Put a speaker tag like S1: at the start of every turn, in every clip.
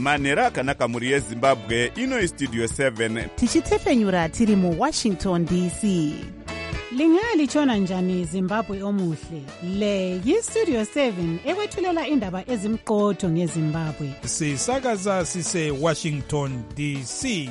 S1: manheru akanaka mhuri yezimbabwe. Ino istudio 7
S2: tichitefenyura tiri muwashington dc.
S3: Lingalitshona njani Zimbabwe omuhle? Le yistudio 7 ekwethulela indaba ezimqotho ngeZimbabwe.
S4: Sisakaza sise Washington DC.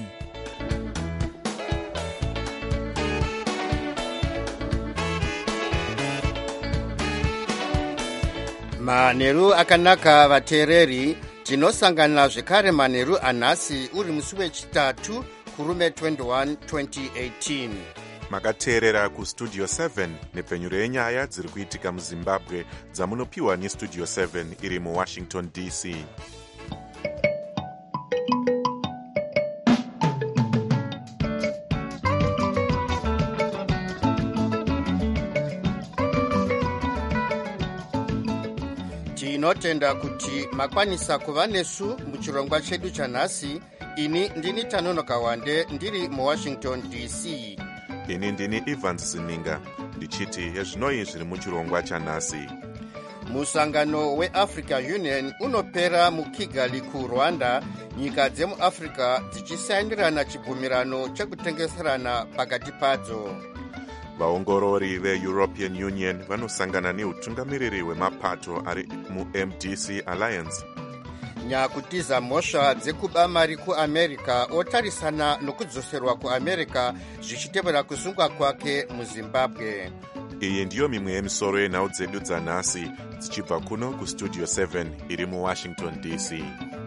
S5: Manheru akanaka vateereri, tinosangana zvekare manheru anhasi uri musi wechitatu kurume 21 2018.
S6: Makateerera kustudio 7 nepfenyuro yenyaya dziri kuitika muzimbabwe dzamunopiwa nestudio 7 iri muwashington dc.
S5: Tinotenda kuti makwanisa kuva nesu muchirongwa chedu chanhasi. Ini ndini Tanonoka Wande ndiri muwashington dc.
S6: Ini ndini Evans Zininga ndichiti hezvinoi zviri muchirongwa chanhasi.
S5: Musangano weAfrica Union unopera muKigali kuRwanda. Nyika dzemuAfrica dzichisainirana chibvumirano chekutengeserana pakati padzo.
S6: Vaongorori veEuropean Union vanosangana neutungamiriri wemapato ari muMDC Alliance.
S5: Nyakutiza mhosva dzekuba mari kuAmerica otarisana nokudzoserwa kuAmerica zvichitevera kusungwa kwake muZimbabwe.
S6: Iyi ndiyo mimwe yemisoro yenhau dzedu dzanhasi dzichibva kuno kustudio 7 iri muwashington dc.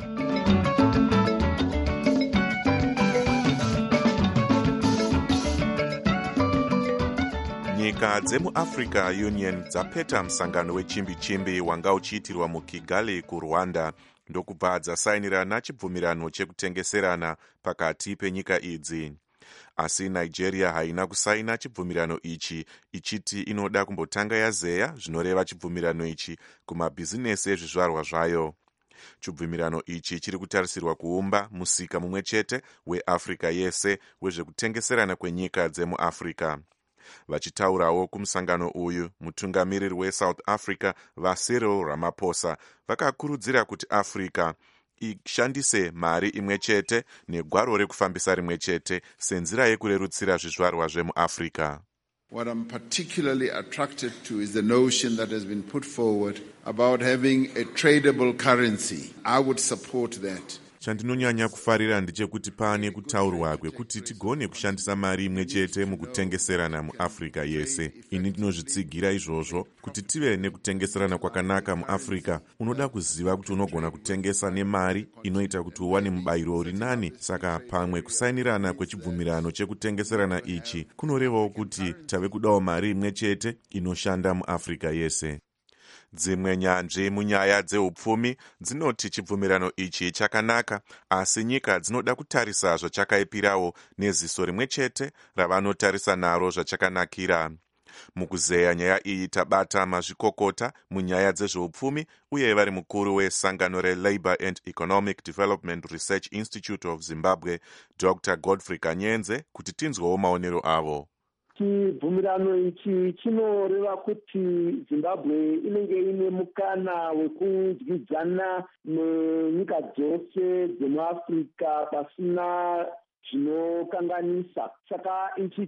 S6: Nyika dzemuAfrica Union dzapeta musangano wechimbi-chimbi wanga uchiitirwa muKigali kuRwanda ndokubva dzasainirana chibvumirano chekutengeserana pakati penyika idzi. Asi Nigeria haina kusaina chibvumirano ichi, ichiti inoda kumbotanga yazeya zvinoreva chibvumirano ichi kumabhizinesi ezvizvarwa zvayo. Chibvumirano ichi chiri kutarisirwa kuumba musika mumwe chete weAfrica yese wezvekutengeserana kwenyika dzemuAfrica. Vachitaurawo kumusangano uyu, mutungamiriri weSouth Africa vaCyril Ramaphosa vakakurudzira kuti Africa ishandise mari imwe chete negwaro rekufambisa rimwe chete senzira yekurerutsira zvizvarwa zvemuAfrica.
S7: What I'm particularly attracted to is the notion that has been put forward about having a tradable currency. I would support that.
S6: Chandinonyanya kufarira ndechekuti pane kutaurwa kwekuti tigone kushandisa mari imwe chete mukutengeserana muAfrica yese. Ini ndinozvitsigira izvozvo kuti tive nekutengeserana kwakanaka muAfrica. Unoda kuziva kuti unogona kutengesa nemari inoita kuti uwane mubayiro uri nani. Saka pamwe kusainirana kwechibvumirano chekutengeserana ichi kunorevawo kuti tave kudawo mari imwe chete inoshanda muAfrica yese. Dzimwe nyanzvi munyaya dzeupfumi dzinoti chibvumirano ichi chakanaka, asi nyika dzinoda kutarisa zvachakaipirawo neziso rimwe chete ravanotarisa naro zvachakanakira. Mukuzeya nyaya iyi tabata mazvikokota munyaya dzezveupfumi uye vari mukuru wesangano reLabour and Economic Development Research Institute of Zimbabwe, Dr. Godfrey Kanyenze, kuti tinzwewo maonero avo.
S8: Chibvumirano ichi chinoreva kuti Zimbabwe inenge ine mukana wekudyidzana nenyika dzose dzemuAfrica pasina zvinokanganisa. Saka ichi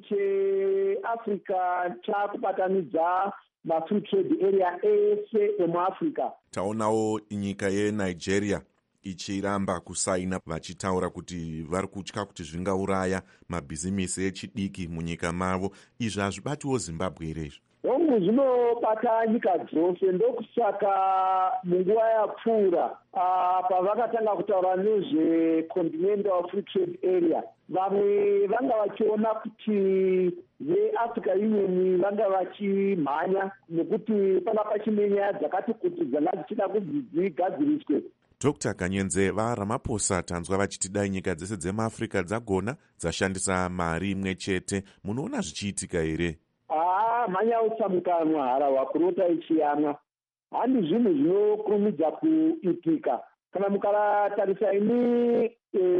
S8: cheAfrica chakubatanidza maFree Trade Area ese emuAfrica.
S6: Taonawo nyika yeNigeria ichiramba kusaina vachitaura kuti vari kutya kuti zvingauraya mabhizimisi echidiki munyika mavo. Izvi hazvibatiwo Zimbabwe here izvi?
S8: Hongu zvinobata nyika dzose, ndokusaka munguva yapfuura pavakatanga kutaura nezveContinental Free Trade Area, vamwe vanga vachiona kuti veAfrica Union vanga vachimhanya nekuti panga pachine nyaya dzakati kuti dzanga dzichida kuti dzigadziriswe.
S6: Dr. Kanyenze vaRamaphosa tanzwa vachiti dai nyika dzese dzemuAfrica dzagona dzashandisa mari imwe chete, munoona zvichiitika here?
S8: Mhanya utsamukanwa harahwa kurota ichiyamwa. Handi zvinhu zvinokurumidza kuitika. Kana mukaratarisa ini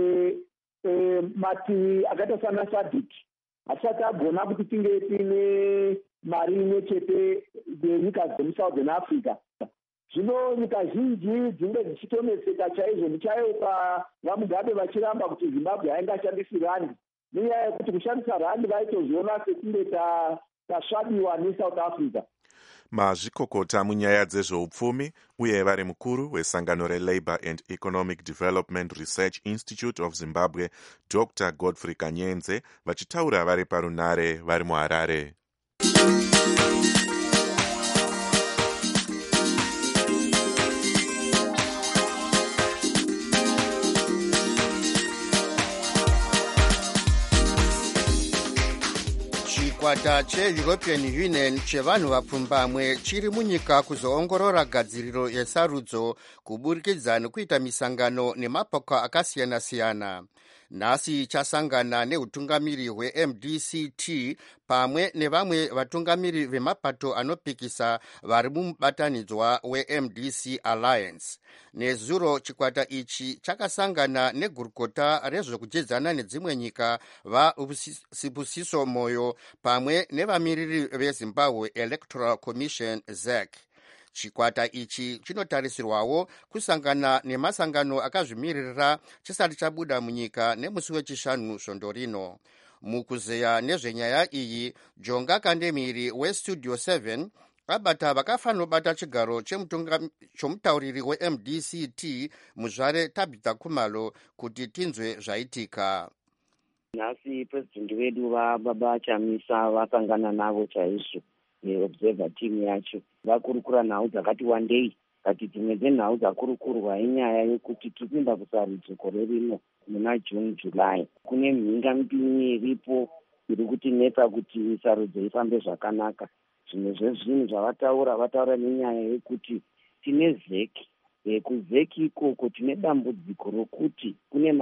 S8: mativi akaita sana SADC hatisati agona kuti tinge tine mari imwe chete yenyika dzemuSouthern Africa. zvino nyika zhinji dzinge dzichitoneseka chaizvo muchaiwo vamugabe vachiramba kuti Zimbabwe haingashandisi randi, nenyaya yekuti kushandisa randi vaitozviona sekunge tasvabiwa neSouth Africa.
S6: mazvikokota munyaya dzezveupfumi uye vari mukuru wesangano reLabour and Economic Development Research Institute of Zimbabwe, Dr. Godfrey Kanyenze, vachitaura vari parunare vari muHarare.
S5: chikwata cheEuropean Union chevanhu vapfumbamwe chiri munyika kuzoongorora gadziriro yesarudzo kuburikidza nekuita misangano nemapoka akasiyana-siyana. Nhasi chasangana neutungamiri hweMDCT pamwe nevamwe vatungamiri vemapato anopikisa vari mumubatanidzwa weMDC Alliance. Nezuro chikwata ichi chakasangana negurukota rezvekujedzana nedzimwe nyika vaSibusiso Moyo pamwe nevamiriri veZimbabwe Electoral Commission ZEC. Chikwata ichi chinotarisirwawo kusangana nemasangano akazvimirira chisati chabuda munyika nemusi wechishanu svondo rino. Mukuzeya nezvenyaya iyi, Jonga Kandemiri weStudio 7 abata vakafanobata chigaro chomutauriri weMDCT muzvare Tabitha Khumalo kuti tinzwe zvaitika.
S9: Nhasi president wedu vababa Chamisa vasangana navo chaizvo neobserver team yacho, vakurukura nhau dzakati wandei. Kati dzimwe dzenhau dzakurukurwa inyaya yekuti tipinda kusarudzo gore rino muna June July. Kune mhinga mipini iripo iri kutinetsa kuti sarudzo ifambe zvakanaka. Zvimwe zvezvinhu zvavataura nenyaya yekuti tine zeki. Kuzeki ikoko tine dambudziko rokuti kune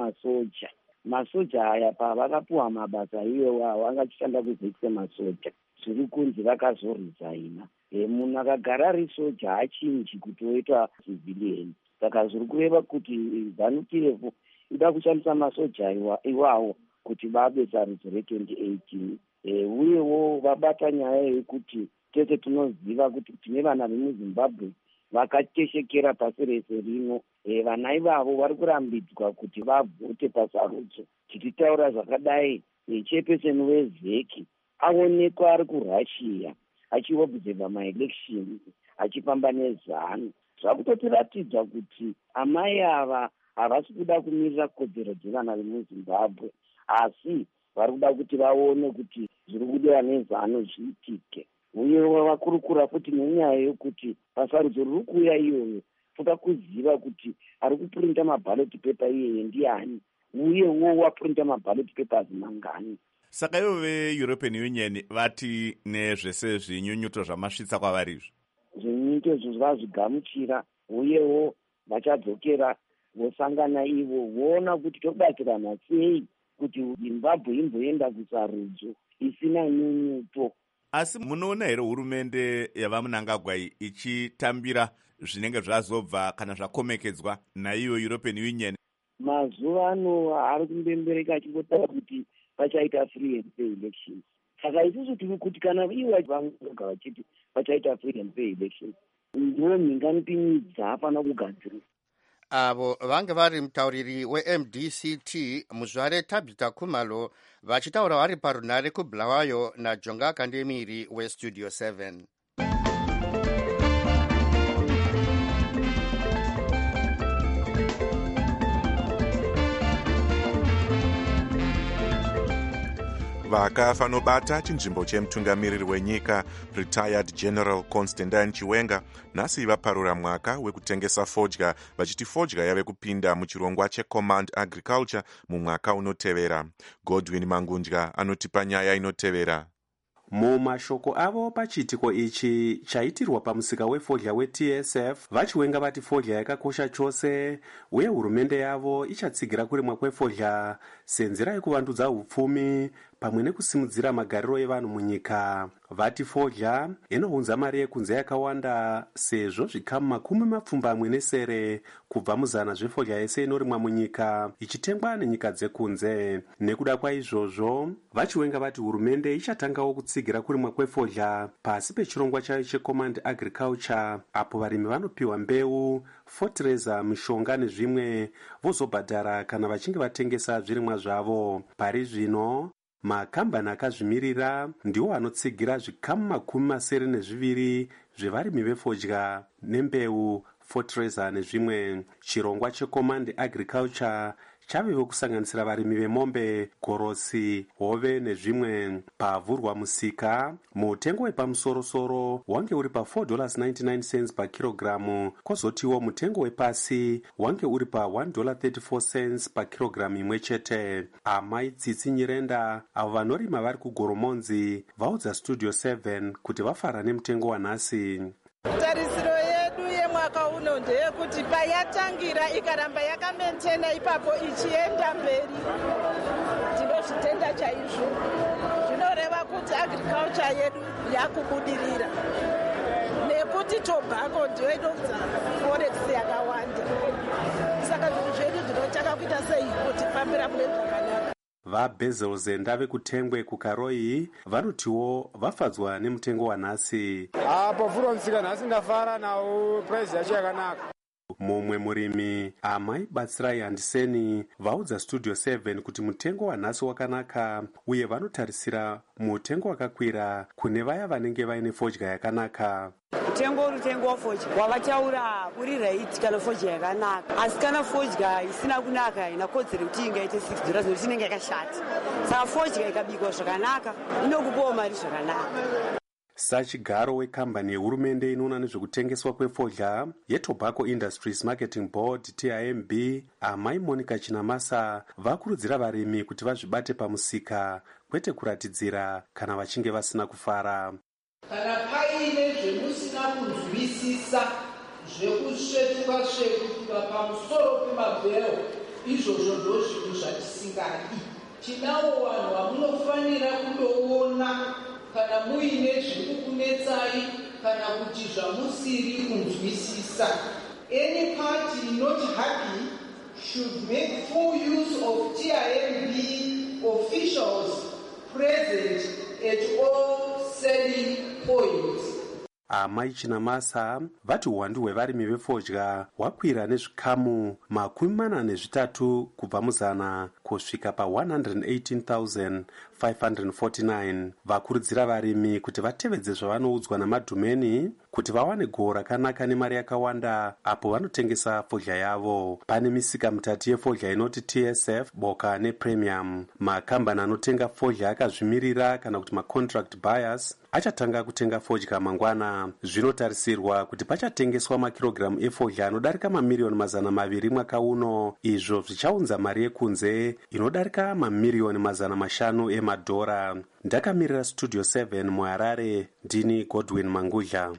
S9: masoja aya pavakapuwa mabasa iwo vangachishanda kuzeki semasoja. Zviri kunzi vakazorizaina. Munhu akagara ari soja hachinji kuti oita civilian. Saka zviri kureva kuti ZANU-PF ida kushandisa masoja iwawo kuti vabe sarudzo re2018. Uyewo vabata nyaya yekuti tese tinoziva kuti tine vana vemuZimbabwe vakateshekera pasi rese rino. Vana ivavo vari kurambidzwa kuti vavhote pasarudzo. Tichitaura zvakadai, chairperson weZeki aonekwa ari kuRussia achiobserva maelection achifamba neZANU. Zvakutotiratidza kuti amai ava havasi kuda kumirira kodzero dzevana vemuZimbabwe, asi vari kuda kuti vaone kuti zviri kudiwa neZANU zviitike. Uyewo vakurukura futi nenyaya yokuti pasarudzo riri kuuya iyoyo toda kuziva kuti ari kupurinta maballot paper iyeye ndiani, uyewo wapurinta maballot papers mangani.
S1: Saka ivo veEuropean Union vati nezvese zvinyunyuto zvamasvitsa kwavarizvo.
S9: Zvinyunyuto izvo vazvigamuchira, uyewo vachadzokera vosangana ivo voona kuti tobatsirana sei kuti Zimbabwe imboenda kusarudzo isina nyunyuto.
S1: Asi munoona here hurumende yavaMnangagwa ichitambira zvinenge zvazobva kana zvakomekedzwa naiyo European Union?
S9: Mazuva ano ari kumbembereka achingotara kuti pachaita free and fair elections. Saka isusu tiri kuti kana iwa vanonga vachiti pachaita free and fair elections, ndiwo mhinga mipini dzaafana kugadzirwa.
S5: Avo vange vari mutauriri weMDCT muzvare Tabitha Khumalo vachitaura vari parunare kuBulawayo naJonga Kandemiri weStudio 7.
S6: vakafanobata chinzvimbo chemutungamiriri wenyika retired General Constantine Chiwenga nhasi vaparura mwaka wekutengesa fodya, vachiti fodya yave kupinda muchirongwa cheCommand Agriculture mumwaka unotevera. Godwin Mangundya anotipa nyaya inotevera.
S10: Mumashoko avo pachiitiko ichi chaitirwa pamusika wefodya weTSF, vachiwenga vati fodya yakakosha chose uye hurumende yavo ichatsigira kurimwa kwefodya senzira yekuvandudza upfumi pamwe nekusimudzira magariro evanhu munyika. Vati fodya inounza mari yekunze yakawanda sezvo zvikamu 70 kubva muzana zvefodya yese inorimwa munyika ichitengwa nenyika dzekunze. Nekuda kwaizvozvo vachiwenga vati hurumende ichatangawo kutsigira kurimwa kwefodya pasi pechirongwa chayo checommand agriculture, apo varimi vanopiwa mbeu, fertilizer, mishonga nezvimwe vozobhadhara kana vachinge vatengesa zvirimwa zvavo. Pari zvino makambani akazvimirira ndiwo anotsigira zvikamu 72 zvevarimi vefodya nembeu, fertilizer nezvimwe. Chirongwa checommand agriculture chavewo kusanganisira varimi vemombe, gorosi, hove nezvimwe. Pavhurwa musika, mutengo wepamusoro-soro wange uri pa $4.99 pakirogiramu, kwozotiwo mutengo wepasi wange uri pa $1.34 pakirogiramu imwe chete. Amai Tsitsi Nyirenda, avo vanorima vari kugoromonzi, vaudza Studio 7 kuti vafara nemutengo wanhasi.
S11: Tarisiro yedu yemwaka uno ndeyekuti payatangira ikaramba yakamentena ipapo ichienda mberi, tinozvitenda chaizvo. Zvinoreva kuti agriculture yedu yakubudirira, nekuti tobacco ndiyo inobva forex yakawanda. Saka zvinhu zvedu ndinotaka kuita sei kuti fambira mune zvakanaka.
S10: VaBezelze vekutengwe kukaroi vanotiwo vafadzwa nemutengo wanhasi.
S12: Pavhurwa musika nhasi ndafara nawo, price yacho yakanaka.
S10: Mumwe murimi, Amai Batsirai Handiseni, vaudza Studio 7 kuti mutengo wanhasi wakanaka uye vanotarisira mutengo wakakwira kune vaya vanenge vaine fodya yakanaka.
S13: Mutengo wafodya wavataura uri right kana fodya yakanaka, asi kana fodya isina kunaka inakodzera kuti ingaite $6 nokuti inenge yakashata. Saka fodya ikabikwa zvakanaka inokupawo mari zvakanaka.
S10: Sachigaro wekambani yehurumende inoona nezvekutengeswa kwefodya yeTobacco Industries Marketing Board TIMB, Amai Monica Chinamasa, vakurudzira varimi kuti vazvibate pamusika kwete kuratidzira kana vachinge vasina kufara.
S14: Kana paine zvemusina kunzwisisa zvekusvetuka pamusoro pemabhero, izvozvo ndozvinhu zvatisingadi. Tinavo vanhu vamunofanira kundoona kana muine zviri kukunetsai kana kuti zvamusiri kunzwisisa. Any party not happy should make full use of TIMB officials present at all selling points.
S10: Amai Chinamasa vati uwandu hwevarimi vefodya hwakwira nezvikamu 43 kubva muzana kusvika pa 118,549. Vakurudzira varimi kuti vatevedze zvavanoudzwa namadhumeni kuti vawane gohwo rakanaka nemari yakawanda apo vanotengesa fodya yavo. Pane misika mitatu yefodya inoti TSF, Boka nePremium. Makambani anotenga fodya akazvimirira kana kuti macontract buyers achatanga kutenga fodya mangwana. Zvinotarisirwa kuti pachatengeswa makirogiramu efodya anodarika mamiliyoni 200 mwaka uno, izvo zvichaunza mari yekunze inodarika mamiliyoni 500 emadhora. Ndakamirira Studio 7 muHarare, ndini Godwin Mangudla.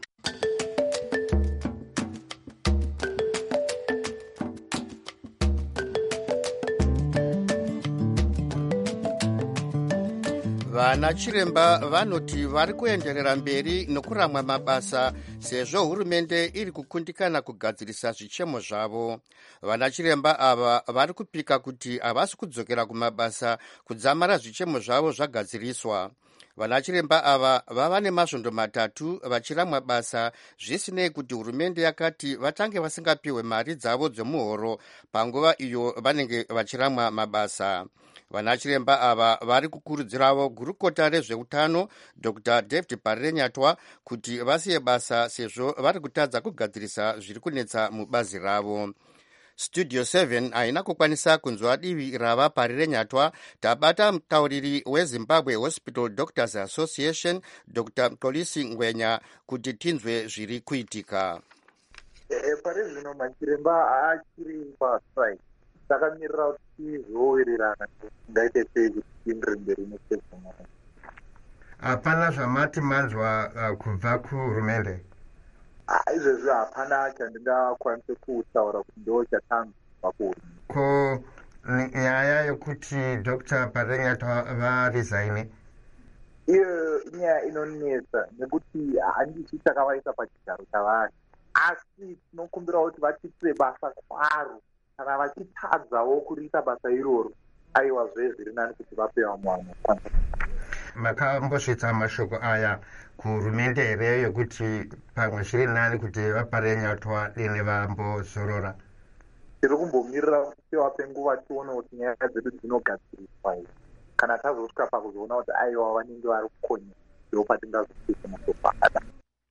S5: Vana chiremba vanoti vari kuenderera mberi nokuramwa mabasa sezvo hurumende iri kukundikana kugadzirisa zvichemo zvavo. Vana chiremba ava vari kupika kuti havasi kudzokera kumabasa kudzamara zvichemo zvavo zvagadziriswa. Vana chiremba ava vava nemasvondo 3 vachiramwa basa zvisinei kuti hurumende yakati vatange vasingapiwe mari dzavo dzemuhoro panguva iyo vanenge vachiramwa mabasa. Vana chiremba ava vari kukurudzirawo gurukota rezveutano Dr. David Parirenyatwa kuti vasiye basa sezvo vari kutadza kugadzirisa zviri kunetsa mubazi ravo. Studio 7 haina kukwanisa kunzwa divi rava Parirenyatwa. Tabata mutauriri weZimbabwe Hospital Doctors Association Dr. Mkolisi Ngwenya kuti tinzwe zviri kuitika.
S15: Pari zvino machiremba haachiri pastrike. Takamirira kuti zvowirirana ngaite sei kuti tiendere mberi nekezvona.
S16: Hapana zvamati manzwa kubva kuhurumende?
S15: Izvezvi hapana chandingakwanise kutaura kuti ndo chatanzwa kuhurumende.
S16: Ko nyaya yokuti Dr. Parenyatwa varesign?
S15: Iyo inyaya inonetsa nekuti handisi takavaisa pachigaro chavari, asi tinokumbira kuti vatiitire basa kwaro. Kana vachitadzawo kuriita basa iroro, aiwa zviri nani kuti vape vamwe vanhu.
S16: Makambosvitsa mashoko aya kuhurumende here yokuti pamwe zviri nani kuti vaParenyatwa dini vambozorora?
S15: Tiri kumbomirira kupiwa penguva tione kuti nyaya dzedu dzinogadziriswa here. Kana tazosvika pakuzoona kuti aiwa vanenge vari kukonya, ndo patingazosvisa mashoko akada.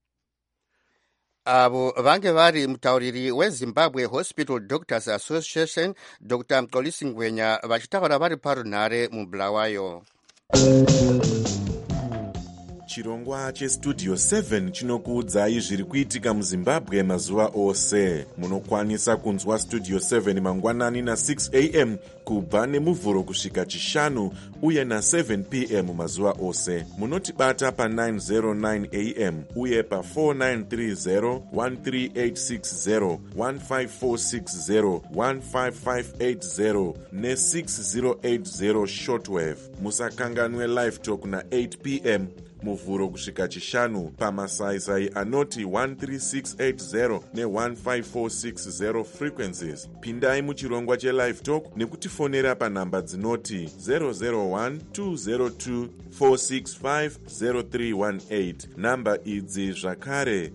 S5: Avo vange vari mutauriri weZimbabwe Hospital Doctors Association Dr. Mxolisi Ngwenya vachitaura vari parunhare muBulawayo.
S6: Chirongwa chestudio 7 chinokuudzai zviri kuitika muZimbabwe mazuva ose. Munokwanisa kunzwa studio 7 mangwanani na6 am kubva nemuvhuro kusvika chishanu uye na7 pm mazuva ose. Munotibata pa909 am uye pa4930 13860 15460 15580 ne6080 shortwave. Musakanganwe live talk na8 pm muvhuro kusvika chishanu pamasaisai anoti 13680 ne15460 frequencies. Pindai muchirongwa chelive talk nekutifonera panhamba dzinoti 001-202-465-0318. Namba idzi zvakare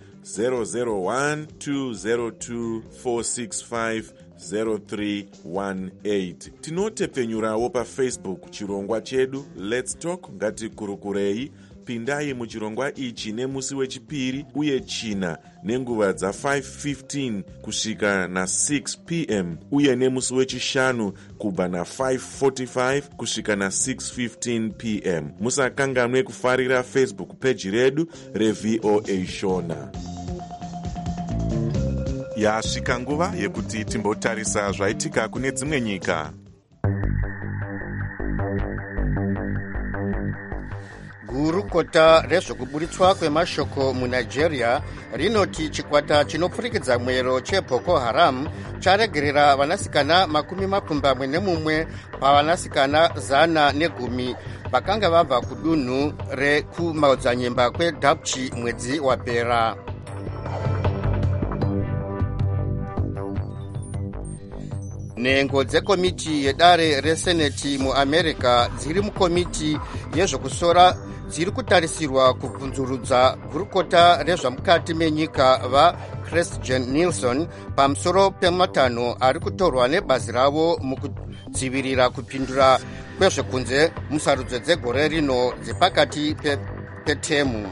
S6: 001-202-465-0318. Tinotepfenyurawo paFacebook chirongwa chedu Let's Talk Ngatikurukurei. Pindai muchirongwa ichi nemusi wechipiri uye china nenguva dza5:15 kusvika na6 pm uye nemusi wechishanu kubva na5:45 kusvika na6:15 pm. Musakanganwe kufarira Facebook page redu reVOA Shona. Yasvika nguva yekuti timbotarisa zvaitika kune dzimwe nyika.
S5: Gurukota rezvokuburitswa kwemashoko muNigeria rinoti chikwata chinopfurikidza mwero cheBoko Haram charegerera vanasikana 21 pavanasikana 110 vakanga vabva kudunhu rekumaodzanyemba kweDapchi mwedzi wapera. Nhengo dzekomiti yedare reseneti muAmerica dziri mukomiti yezvokusora dziri kutarisirwa kubvunzurudza gurukota rezvamukati menyika vaChristjen Nielsen pamusoro pematanho ari kutorwa nebazi ravo mukudzivirira kupindura kwezvekunze musarudzo dzegore rino dzepakati petemu.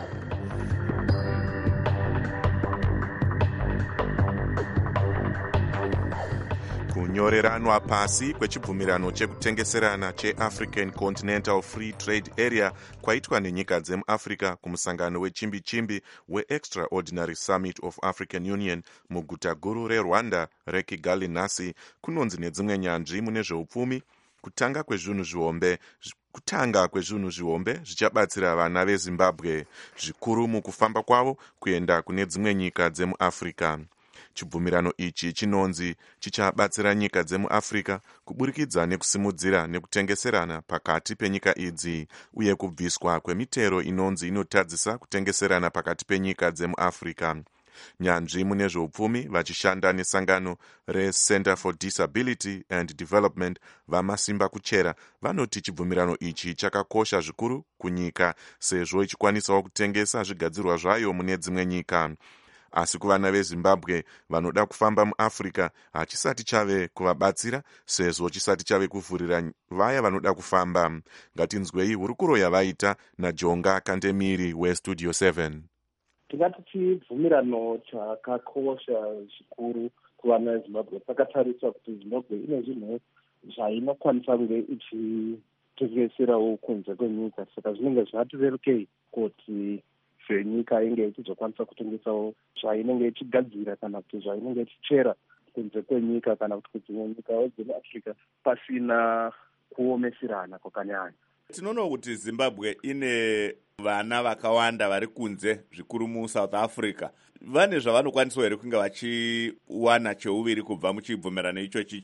S6: Kunyoreranwa pasi kwechibvumirano chekutengeserana cheAfrican Continental Free Trade Area kwaitwa nenyika dzemuAfrica kumusangano wechimbi-chimbi weExtraordinary Summit of African Union muguta guru reRwanda reKigali nhasi kunonzi nedzimwe nyanzvi mune zveupfumi kutanga kwezvinhu zvihombe zvichabatsira vana veZimbabwe zvikuru mukufamba kwavo kuenda kune dzimwe nyika dzemuAfrica. Chibvumirano ichi chinonzi chichabatsira nyika dzemuAfrica kuburikidza nekusimudzira nekutengeserana pakati penyika idzi uye kubviswa kwemitero inonzi inotadzisa kutengeserana pakati penyika dzemuAfrica. Nyanzvi mune zveupfumi vachishanda nesangano reCenter for Disability and Development vamasimba kuchera vanoti chibvumirano ichi chakakosha zvikuru kunyika sezvo ichikwanisawo kutengesa zvigadzirwa zvayo mune dzimwe nyika. Asi kuvana veZimbabwe vanoda kufamba muAfrica hachisati chave kuvabatsira sezvo chisati chave kuvhurira vaya vanoda kufamba. Ngatinzwei hurukuro yavaita naJonga Kandemiri weStudio 7.
S17: Tingati chibvumirano chakakosha zvikuru kuvana veZimbabwe. Pakatariswa kuti Zimbabwe ine zvinhu zvainokwanisa kunge ichitengeserawo kunze kwenyika, saka zvinenge zvatirerukei kuti nyika inge ichizokwanisa kutengesawo zvainenge ichigadzira kana kuti zvainenge ichichera kunze kwenyika kana kuti kudzimwe nyikawo dzemuAfrica pasina kuomeserana kwakanyanya.
S1: Tinoona kuti Zimbabwe ine vana vakawanda vari kunze zvikuru muSouth Africa. Vane zvavanokwanisa here kunge vachiwana cheuviri kubva muchibvumirano ichochi?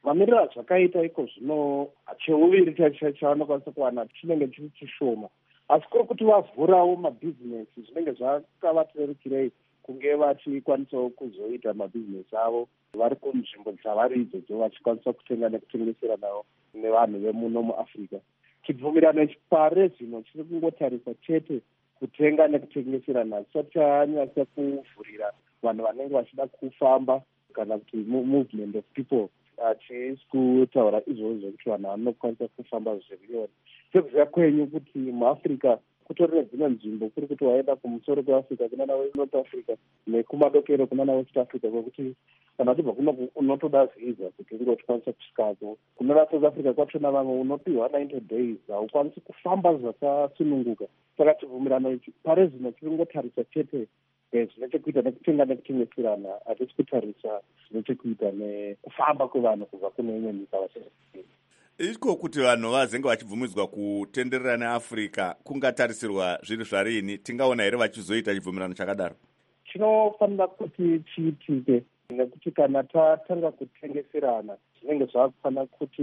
S17: mamiriro zvakaita iko zvino cheuviri chavanokwanisa kuwana chinenge chiri chishoma, asi kuri kuti vavhurawo mabhizinesi zvinenge zvakavaterukirei kunge vachikwanisawo kuzoita mabhizinesi avo vari kunzvimbo dzavari idzodzo vachikwanisa kutenga nekutengesera navo nevanhu vemuno muafrica. Chibvumirano ichi pare zvino chiri kungotarisa chete kutenga nekutengeserana, chisati chanyasa kuvhurira vanhu vanenge vachida kufamba kana kuti movement of people. Hachisi kutaura izvozvo kuti vanhu vanokwanisa kufamba zvirioni. Sekuziva kwenyu kuti muafrica kutori nedzimwe nzvimbo kuri kuti waenda kumusoro kweafrica kuna nawe north africa nekumadokero kuna nawe west africa, kwekuti kana uchibva kuno unotoda visa kuti unge uchikwanisa kusvikako. Kuna south africa kwachona vamwe unopiwa 90 days haukwanisi kufamba zvakasununguka. Saka chibvumirano ichi pare zvino chiri kungotarisa chete zvine chekuita nekutenga nekutengeserana, hatisi kutarisa zvine chekuita nekufamba kwevanhu kubva kune imwe nyika vachiii.
S1: Iko kuti vanhu vazenge vachibvumidzwa kutenderera neAfrica kungatarisirwa zviri zvarini? Tingaona here vachizoita chibvumirano chakadaro?
S17: Chinofanira kuti chiitike nekuti kana tatanga kutengeserana zvinenge zvakufanira kuti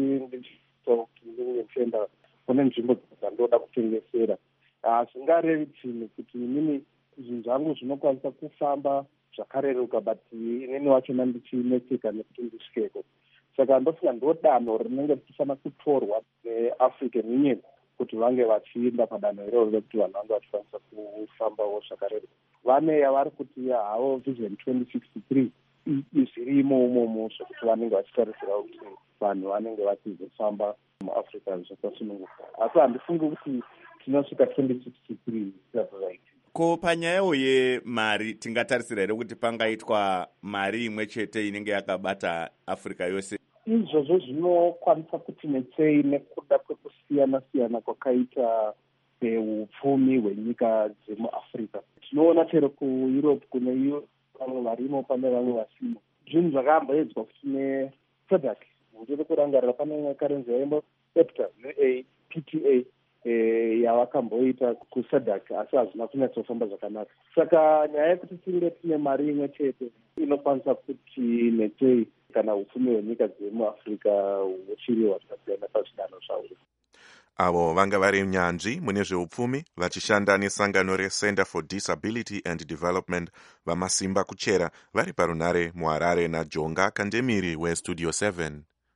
S17: ndichienda kune nzvimbo dzandoda kutengesera. Hazvingarevi chini kuti inini zvinhu zvangu zvinokwanisa kufamba zvakareruka but inini wachona ndichinetseka nekuti ndisvikeko. Saka ndofunga ndodanho rinenge richifanira kutorwa neAfrican Union kuti vange vachienda padanho iroro rekuti vanhu vange vachikwanisa kufambawo zvakareruka. Vane yavari kuti havo vision 2063 zvirimo umomo zvokuti vanenge vachitarisirawo kuti vanhu vanenge vachizofamba muAfrica zvakasununguka. Asi handifungi kuti tinosvika 2063 right.
S1: Ko panyayo yemari tingatarisira here kuti pangaitwa mari imwe chete inenge yakabata Africa yose?
S17: Izvozvo zvinokwanisa kuti netsei nekuda kwekusiyana-siyana kwakaita upfumi hwenyika dzemuAfrica. Tinoona chero kuEurope kune vamwe varimo pane vamwe vasimo. Zvinhu zvakamboedzwa kuti neSADC ndiri kurangarira pane karenzi yaimbo EPTA PTA yavakamboita kuSADC asi hazvina kunyatsofamba zvakanaka. Saka nyaya yekuti tinge tine mari imwe chete inokwanisa kuti netsei kana upfumi hwenyika dzemuAfrica huchiri hwakasiyana pazvidanho zvawo.
S6: Avo vanga vari nyanzvi mune zveupfumi vachishanda nesangano reCenter for Disability and Development vamasimba kuchera vari parunare muHarare naJonga Kandemiri weStudio 7.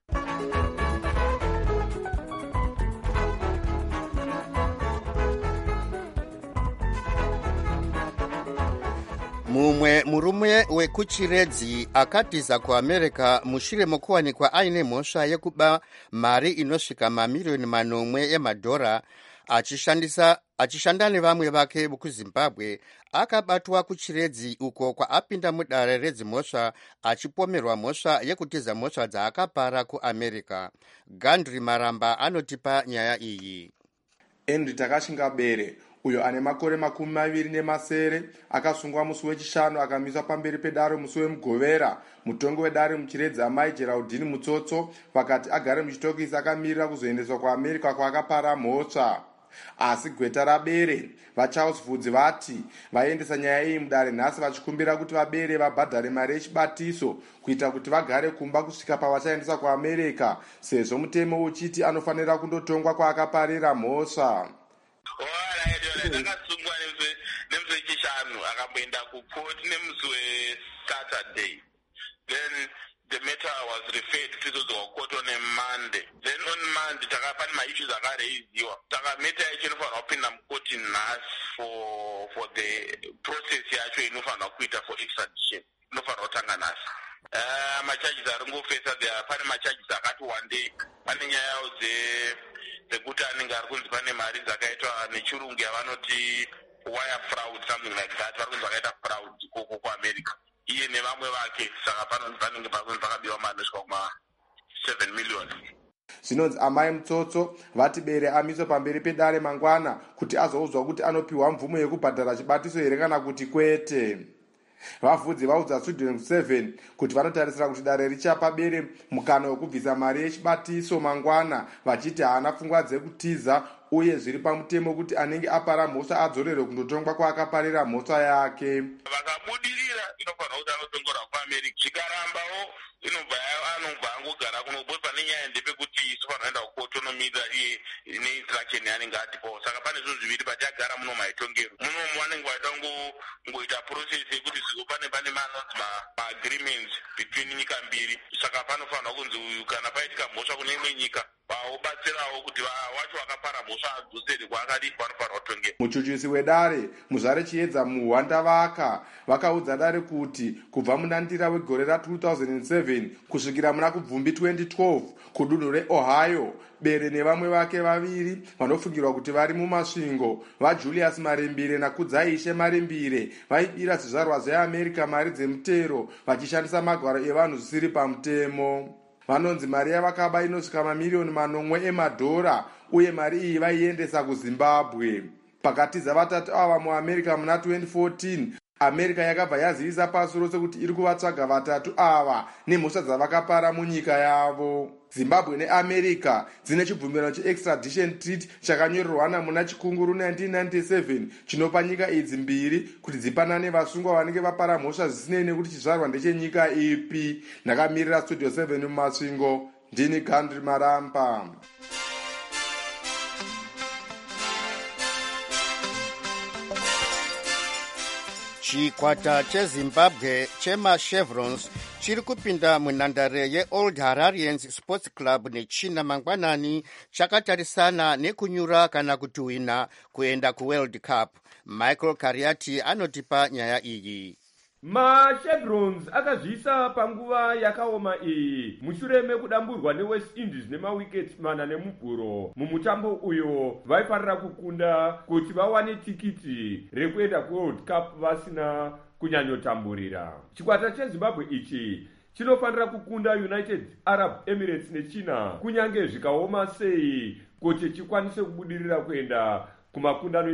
S5: Mumwe murume wekuchiredzi akatiza kuAmerica mushure mokuwanikwa aine mhosva yekuba mari inosvika mamiliyoni manomwe emadhora achishanda nevamwe vake kuZimbabwe akabatwa kuchiredzi uko kwaapinda mudare redzimhosva achipomerwa mhosva yekutiza mhosva dzaakapara kuAmerica. Gandri Maramba anotipa nyaya iyi.
S18: Henry Takashingabere uyo ane makore 27 akasungwa musi wechishanu akamiswa pamberi pedare musi wemugovera. Mutongi wedare muchiredzi amai Geraldine Mutsotso pakati agare muchitokisi akamirira kuzoendeswa kuAmerica kwaakapara mhosva. Asi gweta rabere vaCharles Vudzi vati vaendesa nyaya iyi mudare nhasi vachikumbira kuti vabere vabhadhare mari yechibatiso kuita kuti vagare kumba kusvika pavachaendesa kuAmerica sezvo mutemo uchiti anofanira kundotongwa kwaakaparira mhosva.
S19: Ndakasungwa nemusi wechishanu akamboenda kuport nemusi weSaturday. Then the matter was referred to the court on a Monday. Then on Monday takapane ma-issues akareiziwa. Saka matter yacho inofanirwa kupinda mukoti nhasi for the process yacho inofanirwa kuita for extradition. Inofanirwa kutanga nhasi. Macharges ari ngofesa pane macharges akati one day. Pane nyayawo dzekuti anenge ari kunzi pane mari dzakaitwa nechirungu yavanoti wire fraud, something like that. Vari kunzi vakaita fraud koko kuAmerica. Iye nevamwe vake, saka panenge pakabiwa mari inosvika kuma7 million.
S18: Zvinonzi amai Mutsotso vati bere amiswe pamberi pedare mangwana kuti azoudzwa kuti anopiwa mvumo yekubhadhara chibatiso here kana kuti kwete. Vavudzi vaudza Studio 7 kuti vanotarisira kuti dare richapa bere mukana wekubvisa mari yechibatiso mangwana vachiti haana pfungwa dzekutiza uye zviri pamutemo kuti anenge apara mhosva adzorerwe kundotongwa kwaakaparira mhosva yake.
S19: Vakabudirira inofanirwa kuti anotongorwa kuAmerica. Zvikarambawo anobva angogara kuno anenge atipo. Saka pane zvinhu zviviri patiagara muno maitongero. Muno vanenge vaita ngoita process yekuti zviko pane ma-agreements between nyika mbiri. Saka panofanirwa kunzi uyu kana paitika mhosva kune imwe nyika vaobatsirawo kuti wacho wakapara mhosva adzosere kwaakadi panofanirwa kutongera.
S18: Muchuchisi wedare Muzare Chiedza Muhwandavaka vakaudza dare kuti kubva munandira wegore ra2007 kusvikira muna kubvumbi 2012 kudunhu reOhio, Bere nevamwe vake vaviri vanofungirwa kuti vari mumasvingo vaJulius Marembire naKudzaishe Marembire vaibira zvizvarwa zveAmerica mari dzemutero vachishandisa magwaro evanhu zvisiri pamutemo. Vanonzi mari yavakaba inosvika mamiliyoni 9 emadhora uye mari iyi vaiendesa kuZimbabwe. Pakatiza vatatu ava muAmerica muna 2014, America yakabva yazivisa pasi rose kuti iri kuvatsvaga vatatu ava nemhosva dzavakapara munyika yavo. Zimbabwe neAmerica dzine chibvumirano cheextradition treaty chakanyorerwana muna Chikunguru 1997 chinopa nyika idzi mbiri kuti dzipanane vasungwa vanenge vapara mhosva zvisinei nekuti chizvarwa ndechenyika ipi. Ndakamirira Studio 7 mumasvingo, ndini Gandri Maramba.
S5: Chikwata cheZimbabwe chemachevrons chiri kupinda munhandare yeOld Hararians Sports Club nechina mangwanani chakatarisana nekunyura kana kutuhwina kuenda kuWorld Cup. Michael Kariati anotipa nyaya iyi.
S20: MaChevrons akazvisa panguva yakaoma iyi mushure mekudamburwa neWest Indies nemawiketi 4-0 mumutambo uyo vaifanira kukunda kuti vawane tikiti rekuenda kuWorld Cup vasina kunyanyotamburira. Chikwata cheZimbabwe ichi chinofanira kukunda United Arab Emirates nechina kunyange zvikaoma sei kuti chikwanise kubudirira kuenda kumakundano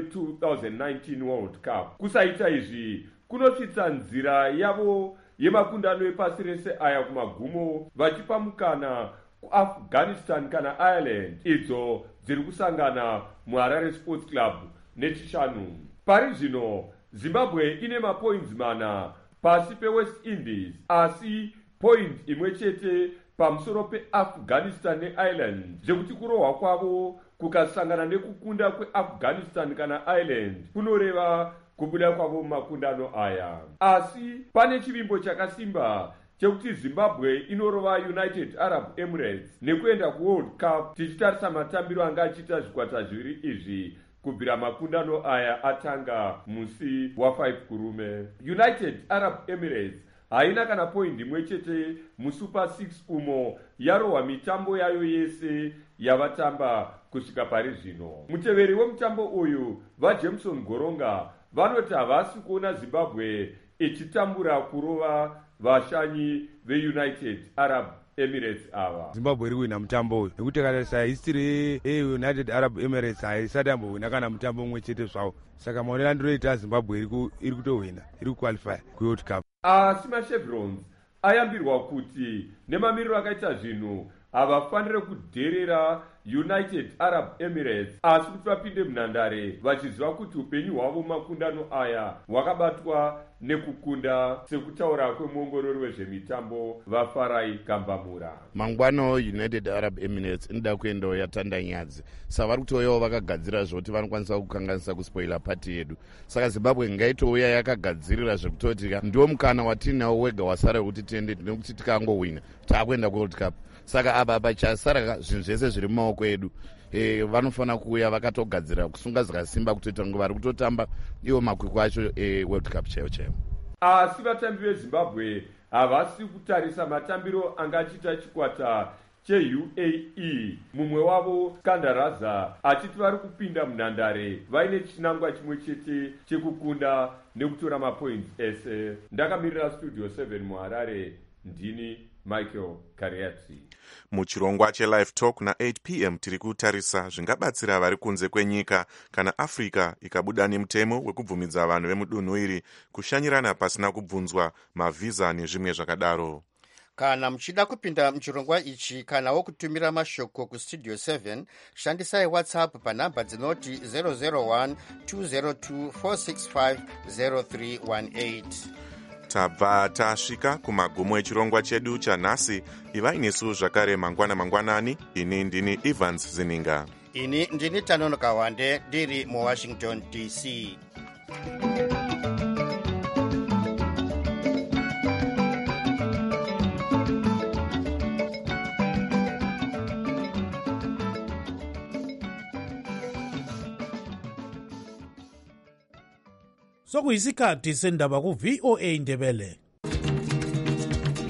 S20: e2019 World Cup. Kusaita izvi kunotsitsa nzira yavo yemakundano epasi rese aya kumagumo vachipa mukana kuAfghanistan kana Ireland idzo dziri kusangana muHarare Sports Club nechishanu. Pari zvino Zimbabwe ine mapoints 4 pasi peWest Indies asi point imwe chete pamusoro peAfghanistan neIreland, zvekuti kurohwa kwavo kukasangana nekukunda kweAfghanistan kana Ireland kunoreva kubuda kwavo makundano aya. Asi pane chivimbo chakasimba chekuti Zimbabwe inorova United Arab Emirates nekuenda kuWorld Cup tichitarisa matambiro anga achiita zvikwata zviviri izvi kubvira makundano aya atanga musi wa5 kurume. United Arab Emirates haina kana point imwe chete muSuper 6 umo yarohwa mitambo yayo yese yavatamba kusvika pari zvino. Muteveri wemutambo uyu vaJameson Goronga vanoti havasi kuona Zimbabwe ichitambura kurova vashanyi veUnited Arab Emirates ava.
S12: Zimbabwe iri kuwina mutambo uyu nekuti katarisa history yeUnited Arab Emirates haisati yambowina kana mutambo umwe chete zvawo. Saka maonero andiroita Zimbabwe iri kutohwina, iri kuqualify kuWorld Cup.
S20: Asi maChevrons ayambirwa kuti nemamiriro akaita zvinhu havafanire kudherera United Arab Emirates asi kuti vapinde munhandare vachiziva kuti upenyu hwavo makundano aya hwakabatwa nekukunda, sekutaura kwemuongorori wezvemitambo vaFarai Kambamura.
S21: Mangwano United Arab Emirates inoda kuendawo yatanda nyadzi, saka vari kutouyawo vakagadzira zvekuti vanokwanisa kukanganisa kuspoila pati yedu. Saka Zimbabwe ngaitouya yakagadzirira zvekutoti ndiwo mukana watinawo wega wasara wekuti tiende, nekuti tikangowina taakuenda kuWorld Cup. Saka apa pachasara zvinhu zvese zviri mumaoko edu. Vanofanira kuuya vakatogadzira kusunga zvakasimba kutoita nguva vari kutotamba iwo makwikwi acho World Cup chaiwo chaiwo.
S20: Asi vatambi veZimbabwe havasi kutarisa matambiro angachiita chikwata cheUAE. Mumwe wavo Kandaraza achiti vari kupinda munhandare vaine chinangwa chimwe chete chekukunda nekutora mapoints ese. Ndakamirira Studio 7 muHarare, ndini Michael Kariati.
S6: Muchirongwa cheLive Talk na8 p.m. tiri kutarisa zvingabatsira vari kunze kwenyika kana Africa ikabuda nemutemo wekubvumidza vanhu vemudunhu iri kushanyirana pasina kubvunzwa mavhiza nezvimwe zvakadaro.
S5: Kana muchida kupinda muchirongwa ichi kana wokutumira mashoko kuStudio 7, shandisai WhatsApp panhamba dzinoti 001 202 465 0318.
S6: Tabva tasvika kumagumo echirongwa chedu chanhasi. Ivai nesu zvakare mangwanani. Ini ndini Evans Zininga.
S5: ini ndini Tanono Kawande ndiri muWashington DC.
S4: sokuyisikhathi sendaba ku VOA Ndebele.